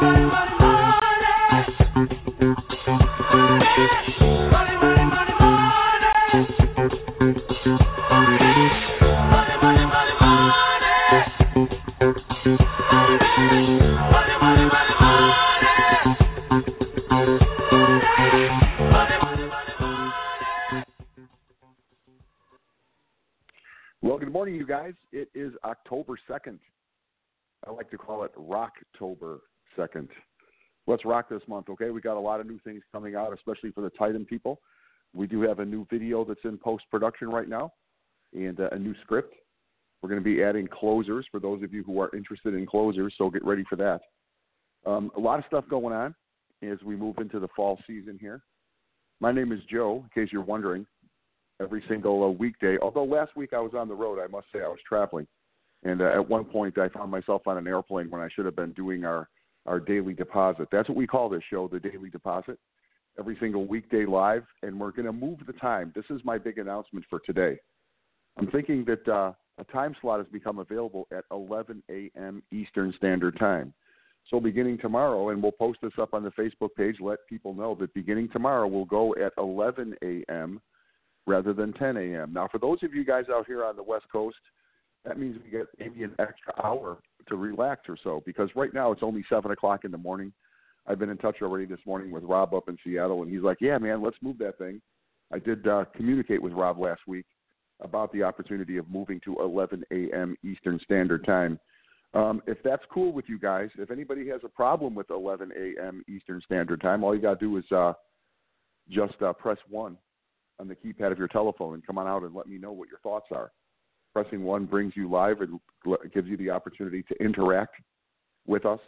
Well, good morning, you guys. It is October 2nd. I like to call it Rocktober 2nd. Let's rock this month, okay? We got a lot of new things coming out, especially for the Titan people. We do have a new video that's in post-production right now and a new script. We're going to be adding closers for those of you who are interested in closers, so get ready for that. A lot of stuff going on as we move into the fall season here. My name is Joe, in case you're wondering. Every single weekday. Although last week I was on the road, I must say I was traveling. And at one point I found myself on an airplane when I should have been doing our daily deposit. That's what we call this show, the Daily Deposit. Every single weekday live, and we're going to move the time. This is my big announcement for today. I'm thinking that a time slot has become available at 11 a.m. Eastern Standard Time. So beginning tomorrow, and we'll post this up on the Facebook page, let people know that beginning tomorrow we'll go at 11 a.m. rather than 10 a.m. Now, for those of you guys out here on the West Coast, that means we get maybe an extra hour to relax or so, because right now it's only 7 o'clock in the morning. I've been in touch already this morning with Rob up in Seattle, and he's like, yeah, man, let's move that thing. I did communicate with Rob last week about the opportunity of moving to 11 a.m. Eastern Standard Time. If that's cool with you guys, if anybody has a problem with 11 a.m. Eastern Standard Time, all you got to do is just press 1 on the keypad of your telephone and come on out and let me know what your thoughts are. Pressing 1 brings you live and gives you the opportunity to interact with us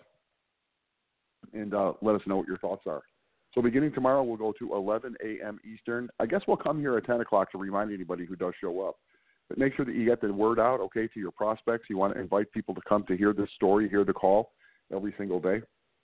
and let us know what your thoughts are. So beginning tomorrow, we'll go to 11 a.m. Eastern. I guess we'll come here at 10 o'clock to remind anybody who does show up. But make sure that you get the word out, okay, to your prospects. You want to invite people to come to hear this story, hear the call every single day.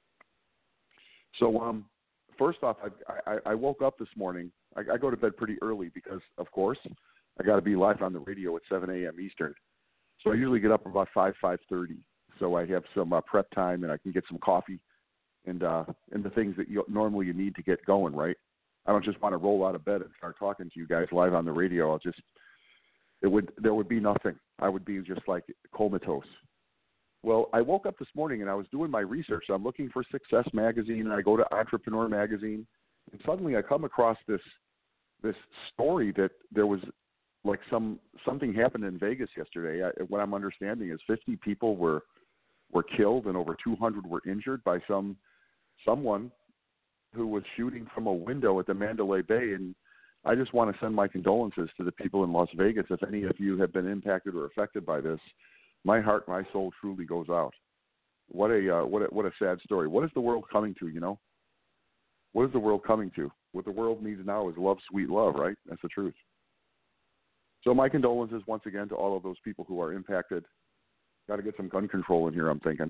So first off, I woke up this morning. I go to bed pretty early because, of course, I got to be live on the radio at 7 a.m. Eastern. So I usually get up about 5:30. So I have some prep time, and I can get some coffee and the things that normally you need to get going, right? I don't just want to roll out of bed and start talking to you guys live on the radio. There would be nothing. I would be just like comatose. Well, I woke up this morning, and I was doing my research. I'm looking for Success Magazine, and I go to Entrepreneur Magazine, and suddenly I come across this story that there was like something happened in Vegas yesterday. What I'm understanding is 50 people were killed and over 200 were injured by someone who was shooting from a window at the Mandalay Bay. And I just want to send my condolences to the people in Las Vegas. If any of you have been impacted or affected by this, my heart, my soul truly goes out. What a sad story. What is the world coming to, you know? What is the world coming to? What the world needs now is love, sweet love, right? That's the truth. So my condolences once again to all of those people who are impacted. Got to get some gun control in here, I'm thinking.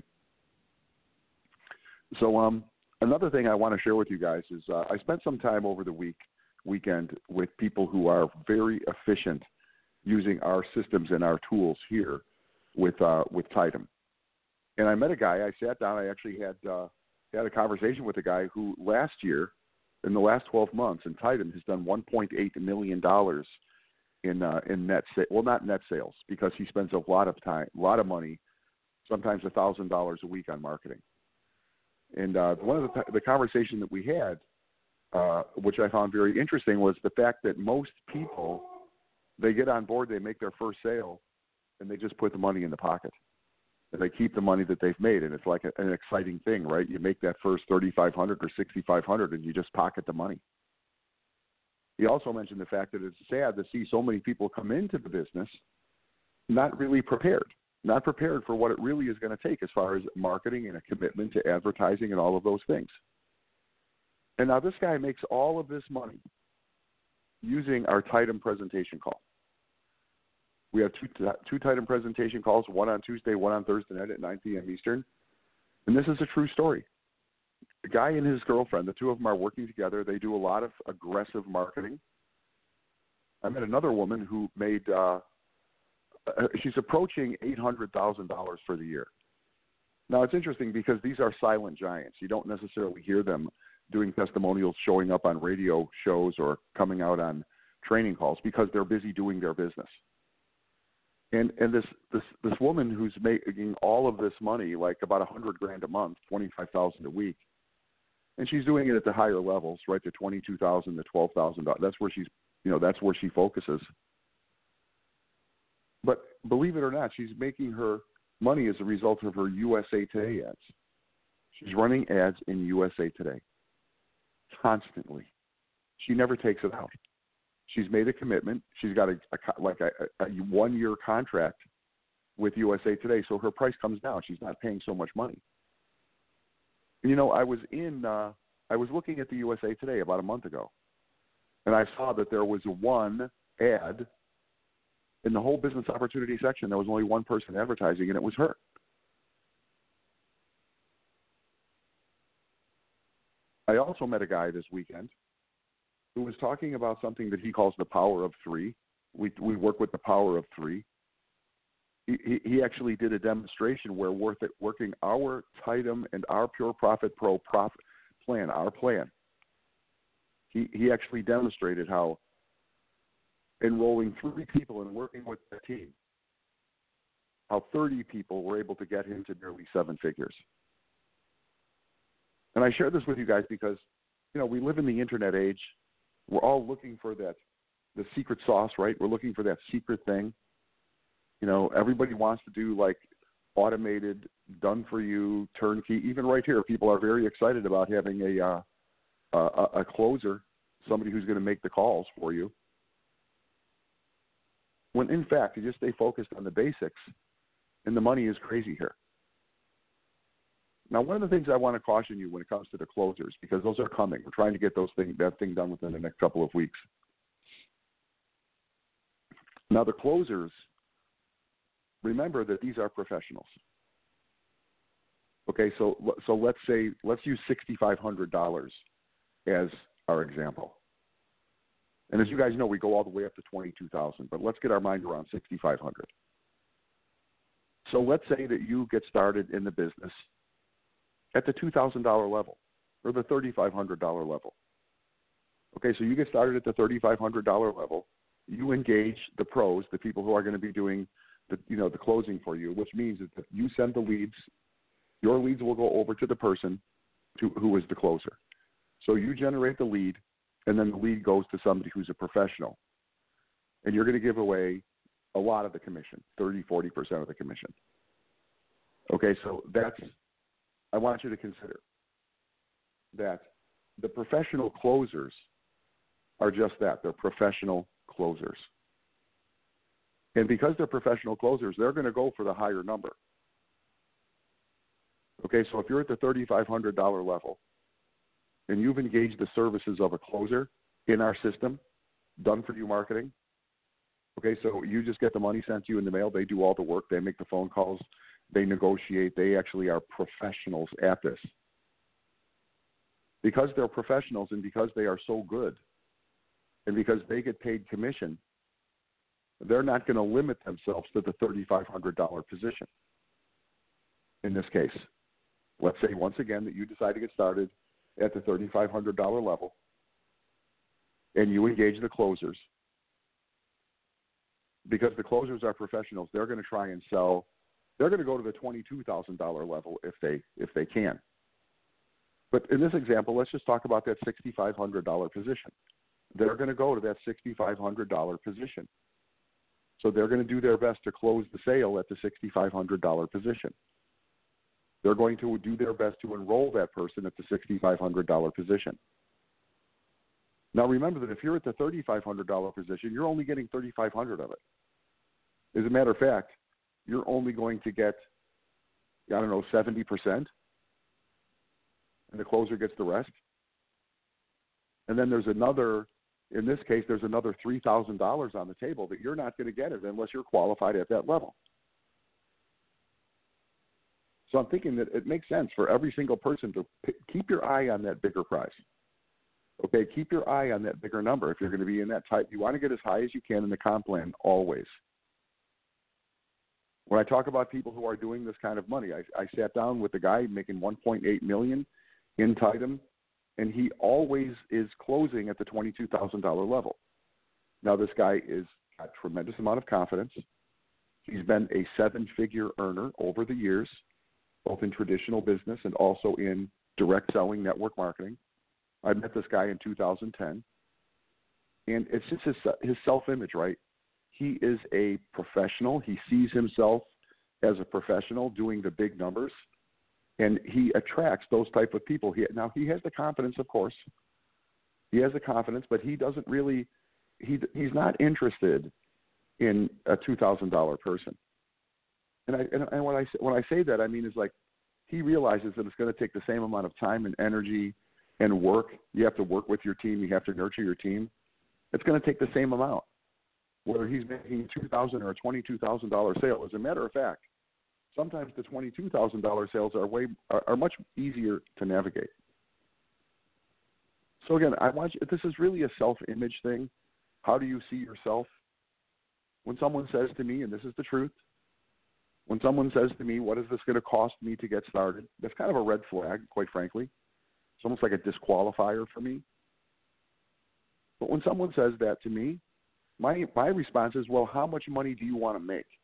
So another thing I want to share with you guys is I spent some time over the weekend with people who are very efficient using our systems and our tools here with Titan. And I met a guy. I sat down. I actually had a conversation with a guy who last year, in the last 12 months, in Titan has done $1.8 million in net sales. Well, not net sales, because he spends a lot of time, a lot of money, sometimes $1,000 a week on marketing. And one of the conversation that we had, which I found very interesting, was the fact that most people, they get on board, they make their first sale, and they just put the money in the pocket. And they keep the money that they've made, and it's like an exciting thing, right? You make that first $3,500 or $6,500, and you just pocket the money. He also mentioned the fact that it's sad to see so many people come into the business not really prepared, not prepared for what it really is going to take as far as marketing and a commitment to advertising and all of those things. And now this guy makes all of this money using our Titan presentation call. We have two Titan presentation calls, one on Tuesday, one on Thursday night at 9 p.m. Eastern. And this is a true story. The guy and his girlfriend, the two of them are working together. They do a lot of aggressive marketing. I met another woman who made, she's approaching $800,000 for the year. Now, it's interesting because these are silent giants. You don't necessarily hear them doing testimonials, showing up on radio shows or coming out on training calls because they're busy doing their business. And this woman who's making all of this money, like about $100,000 a month, $25,000 a week, and she's doing it at the higher levels, right, the $22,000 to $12,000. That's where that's where she focuses. But believe it or not, she's making her money as a result of her USA Today ads. She's running ads in USA Today constantly. She never takes it out. She's made a commitment. She's got a 1-year contract with USA Today, so her price comes down. She's not paying so much money. And, I was looking at the USA Today about a month ago, and I saw that there was one ad in the whole business opportunity section. There was only one person advertising, and it was her. I also met a guy this weekend who was talking about something that he calls the power of three. We work with the power of three. He actually did a demonstration where working our Titan and our Pure Profit Pro plan, our plan. He actually demonstrated how enrolling 3 people and working with the team, how 30 people were able to get him to nearly 7 figures. And I share this with you guys because, we live in the internet age. We're all looking for the secret sauce, right? We're looking for that secret thing. Everybody wants to do like automated, done for you, turnkey. Even right here, people are very excited about having a closer, somebody who's going to make the calls for you. When in fact, you just stay focused on the basics, and the money is crazy here. Now, one of the things I want to caution you when it comes to the closers, because those are coming. We're trying to get that thing done within the next couple of weeks. Now, the closers, remember that these are professionals. Okay, so let's use $6,500 as our example. And as you guys know, we go all the way up to $22,000, but let's get our mind around $6,500. So let's say that you get started in the business at the $2,000 level or the $3,500 level. Okay, so you get started at the $3,500 level. You engage the pros, the people who are going to be doing the closing for you, which means that you send the leads. Your leads will go over to the person who is the closer. So you generate the lead, and then the lead goes to somebody who's a professional. And you're going to give away a lot of the commission, 30-40% of the commission. Okay, so I want you to consider that the professional closers are just that. They're professional closers. And because they're professional closers, they're going to go for the higher number. Okay, so if you're at the $3,500 level and you've engaged the services of a closer in our system, done for you marketing, okay, so you just get the money sent to you in the mail. They do all the work. They make the phone calls. They negotiate. They actually are professionals at this. Because they're professionals and because they are so good and because they get paid commission, they're not going to limit themselves to the $3,500 position. In this case, let's say once again that you decide to get started at the $3,500 level and you engage the closers. Because the closers are professionals, they're going to try and sell. They're going to go to the $22,000 level if they can. But in this example, let's just talk about that $6,500 position. They're going to go to that $6,500 position. So they're going to do their best to close the sale at the $6,500 position. They're going to do their best to enroll that person at the $6,500 position. Now remember that if you're at the $3,500 position, you're only getting $3,500 of it. As a matter of fact, you're only going to get, 70%, and the closer gets the rest. And then there's another, in this case, there's another $3,000 on the table that you're not going to get it unless you're qualified at that level. So I'm thinking that it makes sense for every single person to keep your eye on that bigger prize. Okay, keep your eye on that bigger number. If you're going to be in that type, you want to get as high as you can in the comp plan always. When I talk about people who are doing this kind of money, I sat down with a guy making $1.8 million in Titan, and he always is closing at the $22,000 level. Now, this guy is got a tremendous amount of confidence. He's been a seven-figure earner over the years, both in traditional business and also in direct selling network marketing. I met this guy in 2010, and it's just his self-image, right? He is a professional. He sees himself as a professional doing the big numbers, and he attracts those type of people. Now, he has the confidence, of course. He has the confidence, but he doesn't really he's not interested in a $2,000 person. And when I say that, I mean is like he realizes that it's going to take the same amount of time and energy and work. You have to work with your team. You have to nurture your team. It's going to take the same amount, whether he's making $2,000 or a $22,000 sale. As a matter of fact, sometimes the $22,000 sales are much easier to navigate. So again, this is really a self-image thing. How do you see yourself? When someone says to me, and this is the truth, when someone says to me, what is this going to cost me to get started? That's kind of a red flag, quite frankly. It's almost like a disqualifier for me. But when someone says that to me, my response is, well, how much money do you want to make?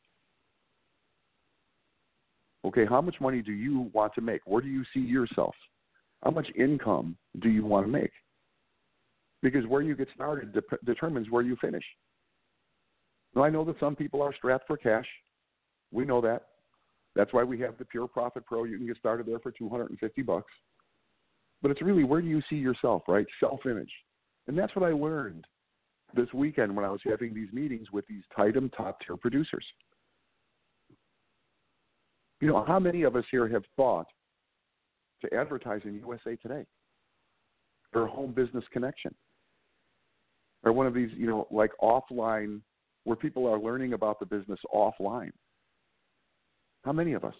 Okay, how much money do you want to make? Where do you see yourself? How much income do you want to make? Because where you get started determines where you finish. Now, I know that some people are strapped for cash. We know that. That's why we have the Pure Profit Pro. You can get started there for $250. But it's really, where do you see yourself, right? Self-image. And that's what I learned this weekend when I was having these meetings with these Titan top-tier producers. You know, how many of us here have thought to advertise in USA Today or Home Business Connection or one of these, you know, like offline, where people are learning about the business offline? How many of us?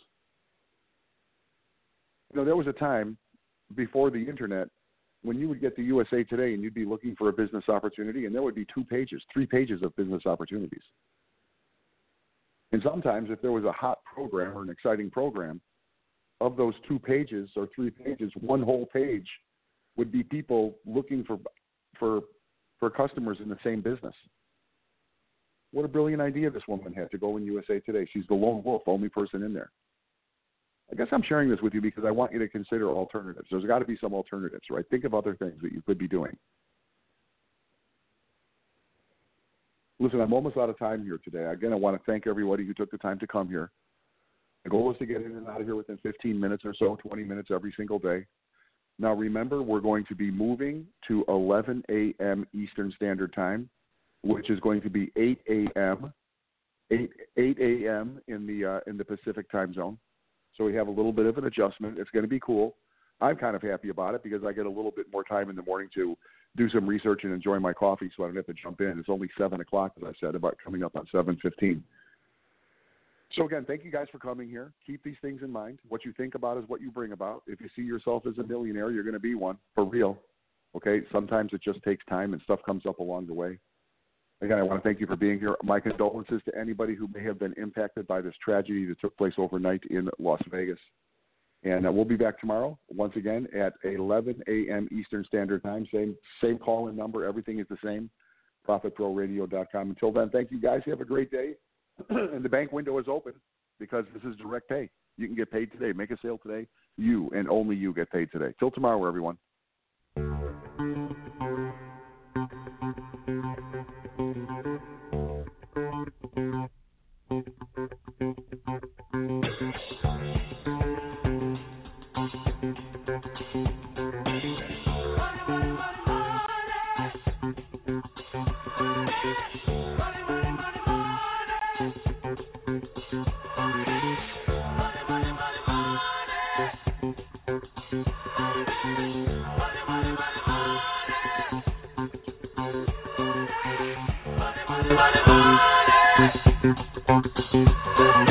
You know, there was a time before the internet when you would get the USA Today and you'd be looking for a business opportunity, and there would be 2 pages, 3 pages of business opportunities. And sometimes if there was a hot program or an exciting program, of those 2 pages or 3 pages, one whole page would be people looking for customers in the same business. What a brilliant idea this woman had to go in USA Today. She's the lone wolf, only person in there. I guess I'm sharing this with you because I want you to consider alternatives. There's got to be some alternatives, right? Think of other things that you could be doing. Listen, I'm almost out of time here today. Again, I want to thank everybody who took the time to come here. The goal is to get in and out of here within 15 minutes or so, 20 minutes every single day. Now, remember, we're going to be moving to 11 a.m. Eastern Standard Time, which is going to be 8 a.m. in the Pacific time zone. So we have a little bit of an adjustment. It's going to be cool. I'm kind of happy about it because I get a little bit more time in the morning to do some research and enjoy my coffee, so I don't have to jump in. It's only 7 o'clock, as I said, about coming up on 7:15. So, again, thank you guys for coming here. Keep these things in mind. What you think about is what you bring about. If you see yourself as a millionaire, you're going to be one, for real. Okay? Sometimes it just takes time and stuff comes up along the way. Again, I want to thank you for being here. My condolences to anybody who may have been impacted by this tragedy that took place overnight in Las Vegas. And we'll be back tomorrow, once again, at 11 a.m. Eastern Standard Time. Same call-in number. Everything is the same, ProfitProRadio.com. Until then, thank you, guys. Have a great day. And the bank window is open because this is direct pay. You can get paid today. Make a sale today. You and only you get paid today. Till tomorrow, everyone. Money, money, money.